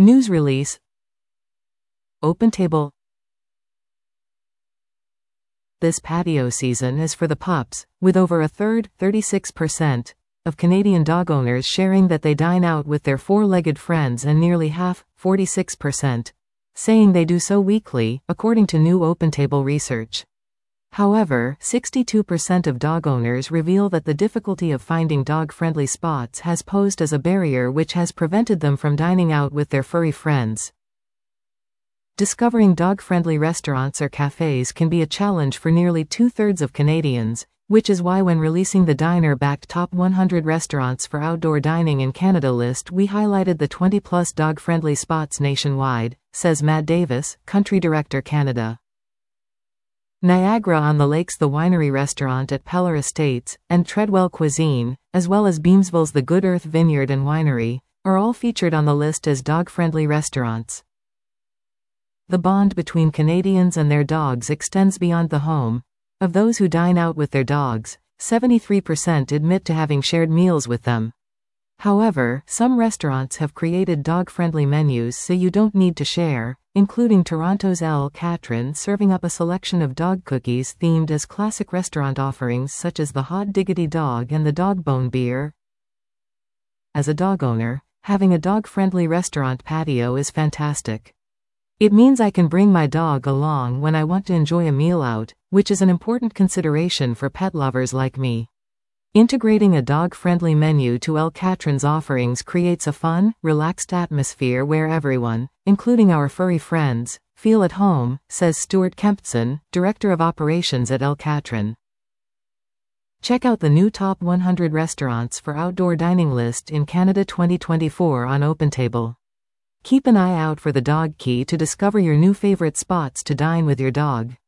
News release. OpenTable. This patio season is for the pups, with over a third, 36%, of Canadian dog owners sharing that they dine out with their four-legged friends, and nearly half, 46%, saying they do so weekly, according to new OpenTable research. However, 62% of dog owners reveal that the difficulty of finding dog-friendly spots has posed as a barrier which has prevented them from dining out with their furry friends. Discovering dog-friendly restaurants or cafes can be a challenge for nearly two-thirds of Canadians, which is why when releasing the Diner-backed Top 100 Restaurants for Outdoor Dining in Canada list, we highlighted the 20-plus dog-friendly spots nationwide, says Matt Davis, Country Director Canada. Niagara-on-the-Lake's The Winery Restaurant at Peller Estates, and Treadwell Cuisine, as well as Beamsville's The Good Earth Vineyard and Winery, are all featured on the list as dog-friendly restaurants. The bond between Canadians and their dogs extends beyond the home. Of those who dine out with their dogs, 73% admit to having shared meals with them. However, some restaurants have created dog-friendly menus so you don't need to share, including Toronto's El Catron serving up a selection of dog cookies themed as classic restaurant offerings such as the Hot Diggity Dog and the Dog Bone Beer. As a dog owner, having a dog-friendly restaurant patio is fantastic. It means I can bring my dog along when I want to enjoy a meal out, which is an important consideration for pet lovers like me. Integrating a dog-friendly menu to El Catron's offerings creates a fun, relaxed atmosphere where everyone, including our furry friends, feel at home, says Stuart Kempson, Director of Operations at El Catron. Check out the new Top 100 Restaurants for Outdoor Dining list in Canada 2024 on OpenTable. Keep an eye out for the dog key to discover your new favorite spots to dine with your dog.